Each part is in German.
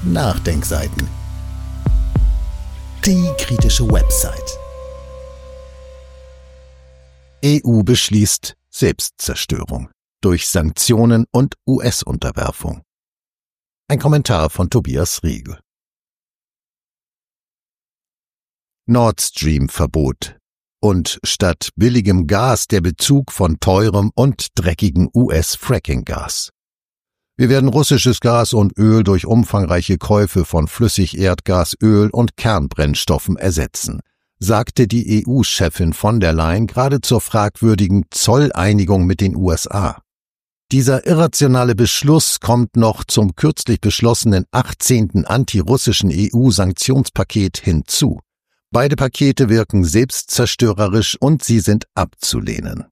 Nachdenkseiten. Die kritische Website. EU beschließt Selbstzerstörung durch Sanktionen und US-Unterwerfung. Ein Kommentar von Tobias Riegel. Nord Stream-Verbot und statt billigem Gas der Bezug von teurem und dreckigem US-Fracking-Gas. Wir werden russisches Gas und Öl durch umfangreiche Käufe von Flüssigerdgas, Öl und Kernbrennstoffen ersetzen, sagte die EU-Chefin von der Leyen gerade zur fragwürdigen Zolleinigung mit den USA. Dieser irrationale Beschluss kommt noch zum kürzlich beschlossenen 18. antirussischen EU-Sanktionspaket hinzu. Beide Pakete wirken selbstzerstörerisch und sie sind abzulehnen.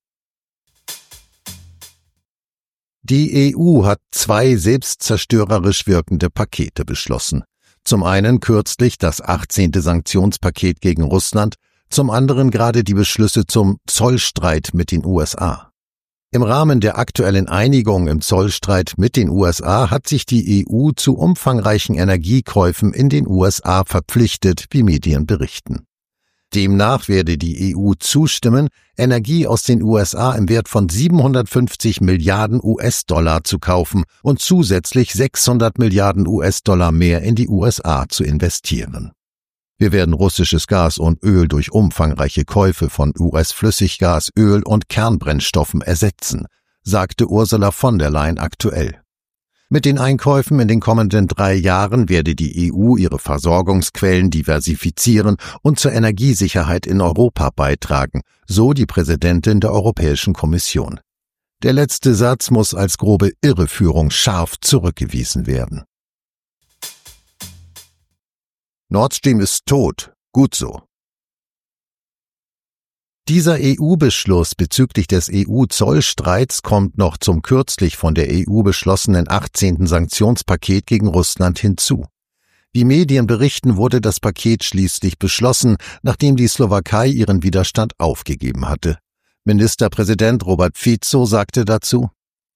Die EU hat 2 selbstzerstörerisch wirkende Pakete beschlossen. Zum einen kürzlich das 18. Sanktionspaket gegen Russland, zum anderen gerade die Beschlüsse zum Zollstreit mit den USA. Im Rahmen der aktuellen Einigung im Zollstreit mit den USA hat sich die EU zu umfangreichen Energiekäufen in den USA verpflichtet, wie Medien berichten. Demnach werde die EU zustimmen, Energie aus den USA im Wert von 750 Milliarden US-Dollar zu kaufen und zusätzlich 600 Milliarden US-Dollar mehr in die USA zu investieren. Wir werden russisches Gas und Öl durch umfangreiche Käufe von US-Flüssiggas, Öl und Kernbrennstoffen ersetzen, sagte Ursula von der Leyen aktuell. Mit den Einkäufen in den kommenden 3 Jahren werde die EU ihre Versorgungsquellen diversifizieren und zur Energiesicherheit in Europa beitragen, so die Präsidentin der Europäischen Kommission. Der letzte Satz muss als grobe Irreführung scharf zurückgewiesen werden. Nord Stream ist tot, gut so. Dieser EU-Beschluss bezüglich des EU-Zollstreits kommt noch zum kürzlich von der EU beschlossenen 18. Sanktionspaket gegen Russland hinzu. Wie Medien berichten, wurde das Paket schließlich beschlossen, nachdem die Slowakei ihren Widerstand aufgegeben hatte. Ministerpräsident Robert Fico sagte dazu: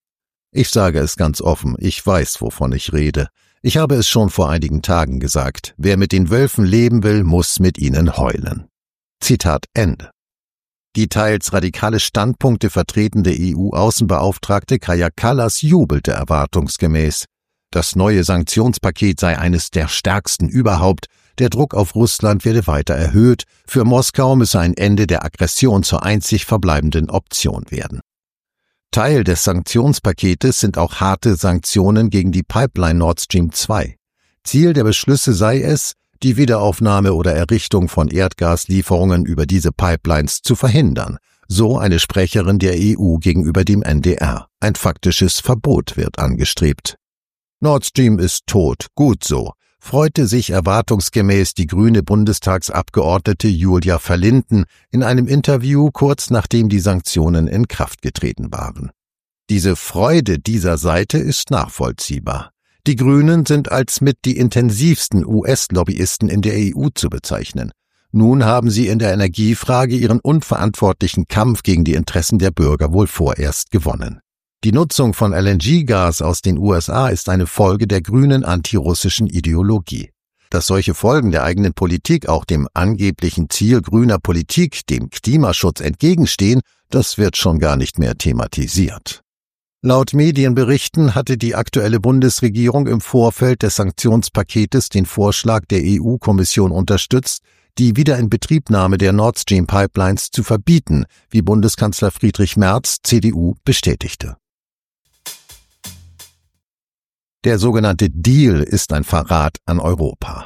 Ich sage es ganz offen, ich weiß, wovon ich rede. Ich habe es schon vor einigen Tagen gesagt. Wer mit den Wölfen leben will, muss mit ihnen heulen. Zitat Ende. Die teils radikale Standpunkte vertretende EU-Außenbeauftragte Kaja Kallas jubelte erwartungsgemäß. Das neue Sanktionspaket sei eines der stärksten überhaupt, der Druck auf Russland werde weiter erhöht, für Moskau müsse ein Ende der Aggression zur einzig verbleibenden Option werden. Teil des Sanktionspaketes sind auch harte Sanktionen gegen die Pipeline Nord Stream 2. Ziel der Beschlüsse sei es, die Wiederaufnahme oder Errichtung von Erdgaslieferungen über diese Pipelines zu verhindern, so eine Sprecherin der EU gegenüber dem NDR. Ein faktisches Verbot wird angestrebt. Nord Stream ist tot, gut so, freute sich erwartungsgemäß die grüne Bundestagsabgeordnete Julia Verlinden in einem Interview kurz nachdem die Sanktionen in Kraft getreten waren. Diese Freude dieser Seite ist nachvollziehbar. Die Grünen sind als mit die intensivsten US-Lobbyisten in der EU zu bezeichnen. Nun haben sie in der Energiefrage ihren unverantwortlichen Kampf gegen die Interessen der Bürger wohl vorerst gewonnen. Die Nutzung von LNG-Gas aus den USA ist eine Folge der grünen antirussischen Ideologie. Dass solche Folgen der eigenen Politik auch dem angeblichen Ziel grüner Politik, dem Klimaschutz, entgegenstehen, das wird schon gar nicht mehr thematisiert. Laut Medienberichten hatte die aktuelle Bundesregierung im Vorfeld des Sanktionspaketes den Vorschlag der EU-Kommission unterstützt, die Wiederinbetriebnahme der Nord Stream Pipelines zu verbieten, wie Bundeskanzler Friedrich Merz, CDU, bestätigte. Der sogenannte Deal ist ein Verrat an Europa.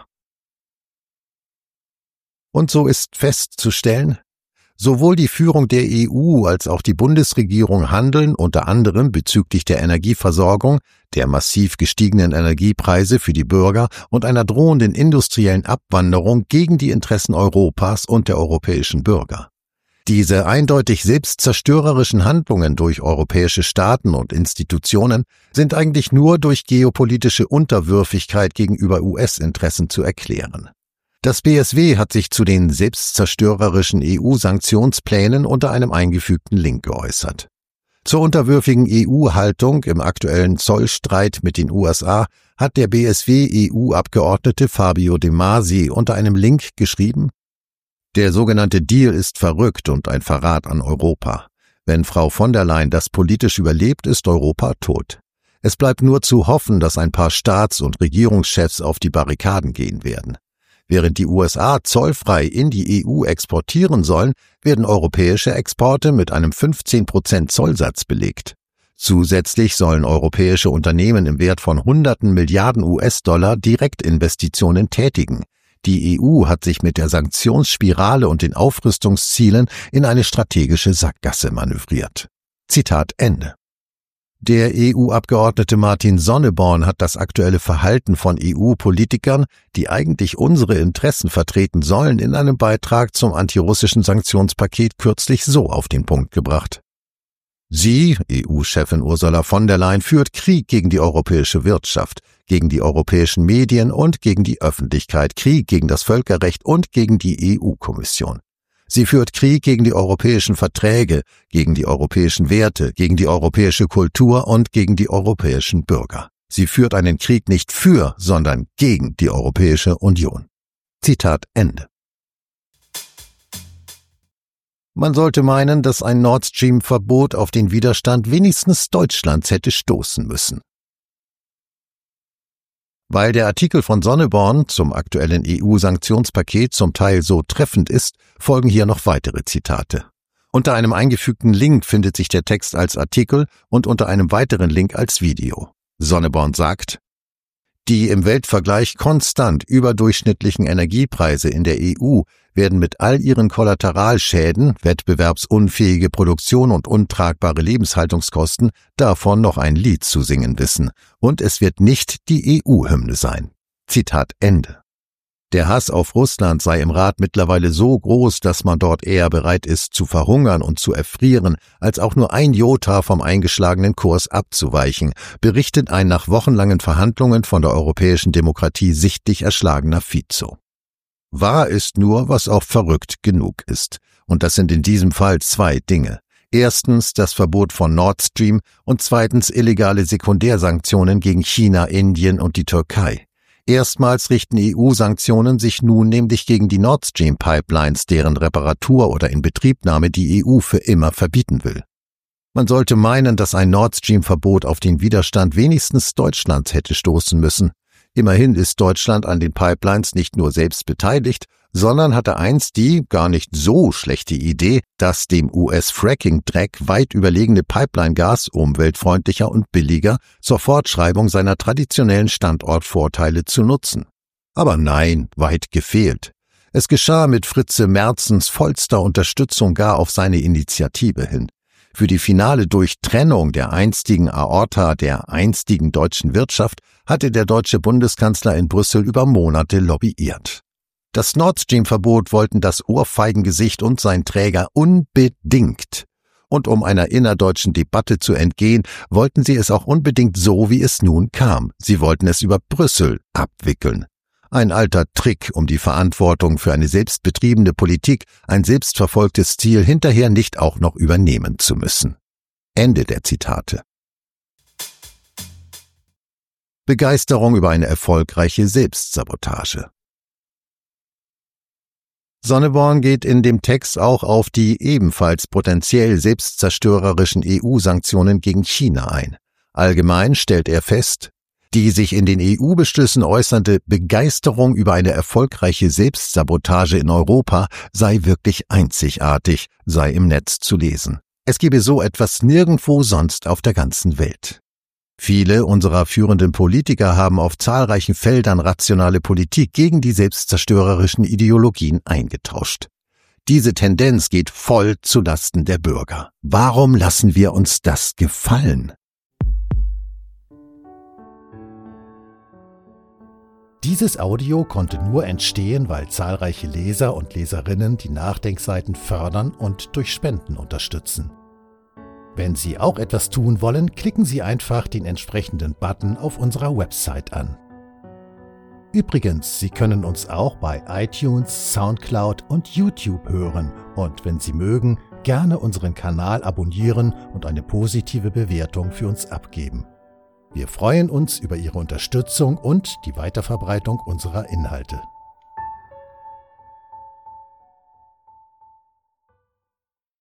Und so ist festzustellen, sowohl die Führung der EU als auch die Bundesregierung handeln unter anderem bezüglich der Energieversorgung, der massiv gestiegenen Energiepreise für die Bürger und einer drohenden industriellen Abwanderung gegen die Interessen Europas und der europäischen Bürger. Diese eindeutig selbstzerstörerischen Handlungen durch europäische Staaten und Institutionen sind eigentlich nur durch geopolitische Unterwürfigkeit gegenüber US-Interessen zu erklären. Das BSW hat sich zu den selbstzerstörerischen EU-Sanktionsplänen unter einem eingefügten Link geäußert. Zur unterwürfigen EU-Haltung im aktuellen Zollstreit mit den USA hat der BSW-EU-Abgeordnete Fabio De Masi unter einem Link geschrieben: Der sogenannte Deal ist verrückt und ein Verrat an Europa. Wenn Frau von der Leyen das politisch überlebt, ist Europa tot. Es bleibt nur zu hoffen, dass ein paar Staats- und Regierungschefs auf die Barrikaden gehen werden. Während die USA zollfrei in die EU exportieren sollen, werden europäische Exporte mit einem 15% Zollsatz belegt. Zusätzlich sollen europäische Unternehmen im Wert von Hunderten Milliarden US-Dollar Direktinvestitionen tätigen. Die EU hat sich mit der Sanktionsspirale und den Aufrüstungszielen in eine strategische Sackgasse manövriert. Zitat Ende. Der EU-Abgeordnete Martin Sonneborn hat das aktuelle Verhalten von EU-Politikern, die eigentlich unsere Interessen vertreten sollen, in einem Beitrag zum antirussischen Sanktionspaket kürzlich so auf den Punkt gebracht: Sie, EU-Chefin Ursula von der Leyen, führt Krieg gegen die europäische Wirtschaft, gegen die europäischen Medien und gegen die Öffentlichkeit, Krieg gegen das Völkerrecht und gegen die EU-Kommission. Sie führt Krieg gegen die europäischen Verträge, gegen die europäischen Werte, gegen die europäische Kultur und gegen die europäischen Bürger. Sie führt einen Krieg nicht für, sondern gegen die Europäische Union. Zitat Ende. Man sollte meinen, dass ein Nord Stream-Verbot auf den Widerstand wenigstens Deutschlands hätte stoßen müssen. Weil der Artikel von Sonneborn zum aktuellen EU-Sanktionspaket zum Teil so treffend ist, folgen hier noch weitere Zitate. Unter einem eingefügten Link findet sich der Text als Artikel und unter einem weiteren Link als Video. Sonneborn sagt: Die im Weltvergleich konstant überdurchschnittlichen Energiepreise in der EU werden mit all ihren Kollateralschäden, wettbewerbsunfähige Produktion und untragbare Lebenshaltungskosten davon noch ein Lied zu singen wissen. Und es wird nicht die EU-Hymne sein. Zitat Ende. Der Hass auf Russland sei im Rat mittlerweile so groß, dass man dort eher bereit ist zu verhungern und zu erfrieren, als auch nur ein Jota vom eingeschlagenen Kurs abzuweichen, berichtet ein nach wochenlangen Verhandlungen von der europäischen Demokratie sichtlich erschlagener Fico. Wahr ist nur, was auch verrückt genug ist. Und das sind in diesem Fall zwei Dinge. Erstens das Verbot von Nord Stream und zweitens illegale Sekundärsanktionen gegen China, Indien und die Türkei. Erstmals richten EU-Sanktionen sich nun nämlich gegen die Nord Stream-Pipelines, deren Reparatur oder Inbetriebnahme die EU für immer verbieten will. Man sollte meinen, dass ein Nord Stream-Verbot auf den Widerstand wenigstens Deutschlands hätte stoßen müssen. Immerhin ist Deutschland an den Pipelines nicht nur selbst beteiligt, sondern hatte einst die gar nicht so schlechte Idee, das dem US-Fracking-Dreck weit überlegene Pipeline-Gas umweltfreundlicher und billiger zur Fortschreibung seiner traditionellen Standortvorteile zu nutzen. Aber nein, weit gefehlt. Es geschah mit Fritze Merzens vollster Unterstützung gar auf seine Initiative hin. Für die finale Durchtrennung der einstigen Aorta der einstigen deutschen Wirtschaft hatte der deutsche Bundeskanzler in Brüssel über Monate lobbyiert. Das Nord Stream-Verbot wollten das Ohrfeigengesicht und sein Träger unbedingt. Und um einer innerdeutschen Debatte zu entgehen, wollten sie es auch unbedingt so, wie es nun kam. Sie wollten es über Brüssel abwickeln. Ein alter Trick, um die Verantwortung für eine selbstbetriebene Politik, ein selbstverfolgtes Ziel hinterher nicht auch noch übernehmen zu müssen. Ende der Zitate. Begeisterung über eine erfolgreiche Selbstsabotage. Sonneborn geht in dem Text auch auf die ebenfalls potenziell selbstzerstörerischen EU-Sanktionen gegen China ein. Allgemein stellt er fest: Die sich in den EU-Beschlüssen äußernde Begeisterung über eine erfolgreiche Selbstsabotage in Europa sei wirklich einzigartig, sei im Netz zu lesen. Es gebe so etwas nirgendwo sonst auf der ganzen Welt. Viele unserer führenden Politiker haben auf zahlreichen Feldern rationale Politik gegen die selbstzerstörerischen Ideologien eingetauscht. Diese Tendenz geht voll zu Lasten der Bürger. Warum lassen wir uns das gefallen? Dieses Audio konnte nur entstehen, weil zahlreiche Leser und Leserinnen die Nachdenkseiten fördern und durch Spenden unterstützen. Wenn Sie auch etwas tun wollen, klicken Sie einfach den entsprechenden Button auf unserer Website an. Übrigens, Sie können uns auch bei iTunes, Soundcloud und YouTube hören und wenn Sie mögen, gerne unseren Kanal abonnieren und eine positive Bewertung für uns abgeben. Wir freuen uns über Ihre Unterstützung und die Weiterverbreitung unserer Inhalte.